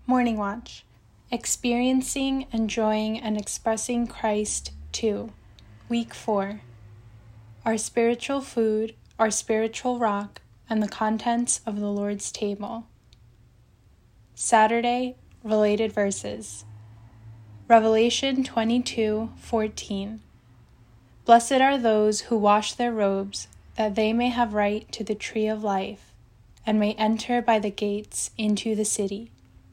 Morning Watch. Experiencing, Enjoying, and Expressing Christ 2. Week 4. Our spiritual food, our spiritual rock, and the contents of the Lord's table. Saturday, related verses. Revelation 22:14. Blessed are those who wash their robes, that they may have right to the tree of life, and may enter by the gates into the city.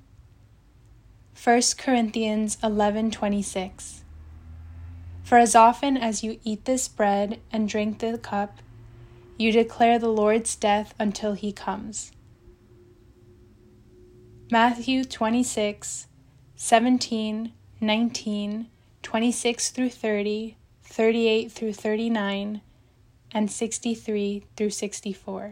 1 Corinthians 11:26. For as often as you eat this bread and drink the cup, you declare the Lord's death until he comes. Matthew 26:17, 19, 26 through 30, 38 through 39, and 63 through 64.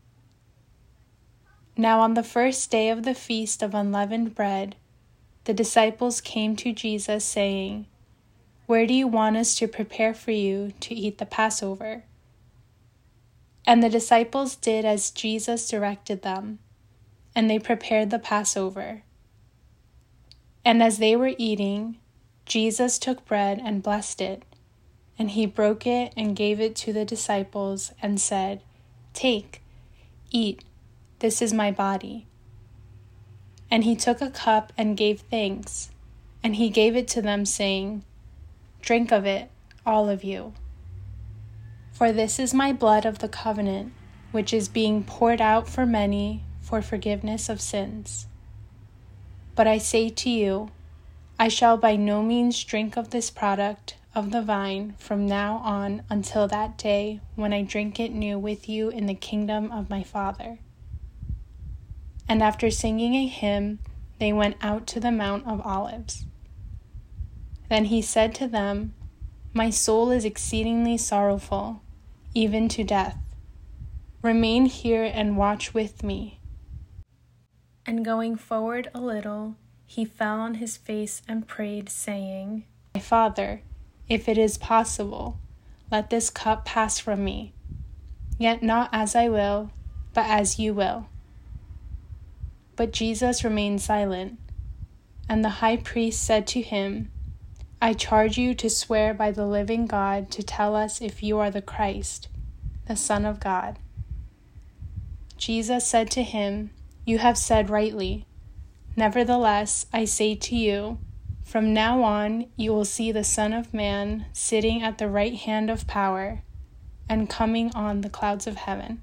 Now on the first day of the feast of unleavened bread, the disciples came to Jesus, saying, "Where do you want us to prepare for you to eat the Passover?" And the disciples did as Jesus directed them, and they prepared the Passover. And as they were eating, Jesus took bread and blessed it, and he broke it and gave it to the disciples and said, "Take, eat, this is my body." And he took a cup and gave thanks, and he gave it to them, saying, "Drink of it, all of you. For this is my blood of the covenant, which is being poured out for many for forgiveness of sins. But I say to you, I shall by no means drink of this product of the vine from now on until that day when I drink it new with you in the kingdom of my Father." And after singing a hymn, they went out to the Mount of Olives. Then he said to them, "My soul is exceedingly sorrowful, even to death. Remain here and watch with me." And going forward a little, he fell on his face and prayed, saying, "My Father, if it is possible, let this cup pass from me. Yet not as I will, but as you will." But Jesus remained silent. And the high priest said to him, "I charge you to swear by the living God to tell us if you are the Christ, the Son of God." Jesus said to him, "You have said rightly. Nevertheless, I say to you, from now on you will see the Son of Man sitting at the right hand of power and coming on the clouds of heaven."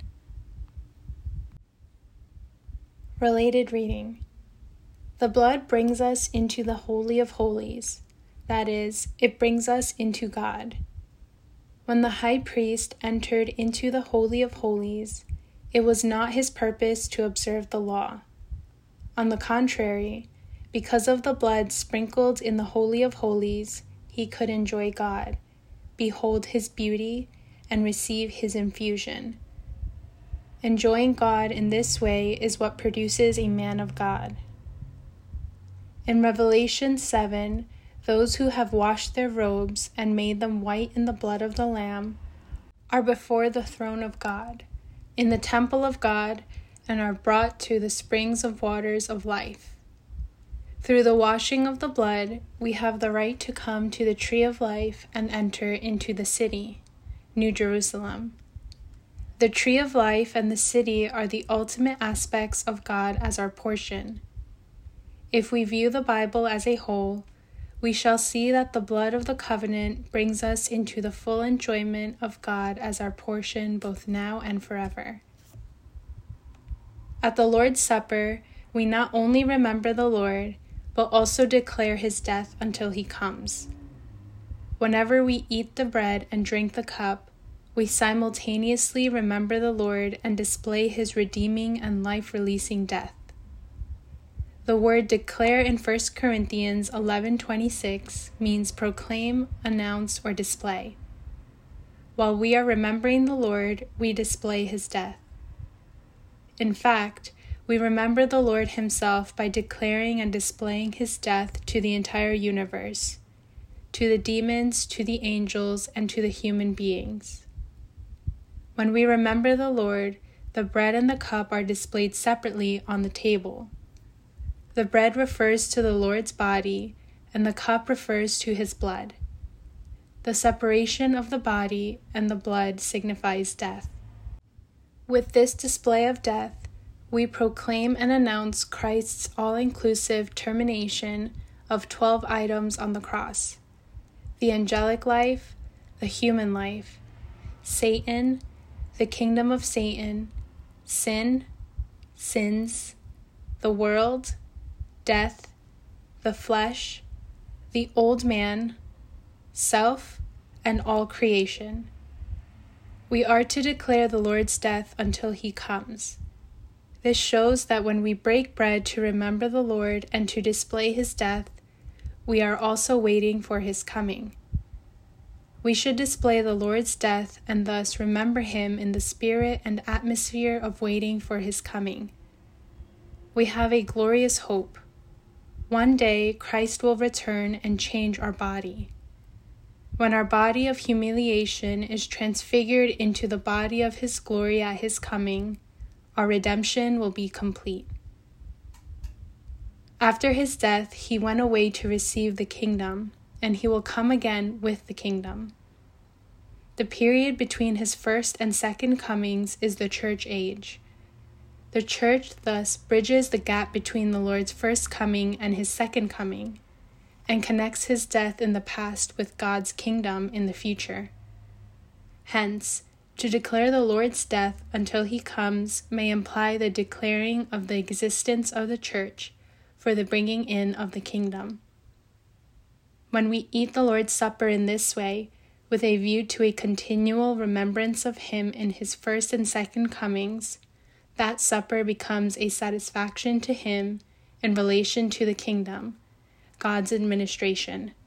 Related reading. The blood brings us into the Holy of Holies, that is, it brings us into God. When the high priest entered into the Holy of Holies, it was not his purpose to observe the law. On the contrary, because of the blood sprinkled in the Holy of Holies, he could enjoy God, behold his beauty, and receive his infusion. Enjoying God in this way is what produces a man of God. In Revelation 7, those who have washed their robes and made them white in the blood of the Lamb are before the throne of God, in the temple of God, and are brought to the springs of waters of life. Through the washing of the blood, we have the right to come to the tree of life and enter into the city, New Jerusalem. The tree of life and the city are the ultimate aspects of God as our portion. If we view the Bible as a whole, we shall see that the blood of the covenant brings us into the full enjoyment of God as our portion both now and forever. At the Lord's Supper, we not only remember the Lord, but also declare his death until he comes. Whenever we eat the bread and drink the cup, we simultaneously remember the Lord and display his redeeming and life-releasing death. The word declare in 1 Corinthians 11:26 means proclaim, announce, or display. While we are remembering the Lord, we display his death. In fact, we remember the Lord himself by declaring and displaying his death to the entire universe, to the demons, to the angels, and to the human beings. When we remember the Lord, the bread and the cup are displayed separately on the table. The bread refers to the Lord's body, and the cup refers to his blood. The separation of the body and the blood signifies death. With this display of death, we proclaim and announce Christ's all-inclusive termination of 12 items on the cross: the angelic life, the human life, Satan, the kingdom of Satan, sin, sins, the world, death, the flesh, the old man, self, and all creation. We are to declare the Lord's death until he comes. This shows that when we break bread to remember the Lord and to display his death, we are also waiting for his coming. We should display the Lord's death and thus remember him in the spirit and atmosphere of waiting for his coming. We have a glorious hope. One day, Christ will return and change our body. When our body of humiliation is transfigured into the body of his glory at his coming, our redemption will be complete. After his death, he went away to receive the kingdom, and he will come again with the kingdom. The period between his first and second comings is the church age. The church thus bridges the gap between the Lord's first coming and his second coming, and connects his death in the past with God's kingdom in the future. Hence, to declare the Lord's death until he comes may imply the declaring of the existence of the church for the bringing in of the kingdom. When we eat the Lord's Supper in this way, with a view to a continual remembrance of him in his first and second comings, that supper becomes a satisfaction to him in relation to the kingdom, God's administration.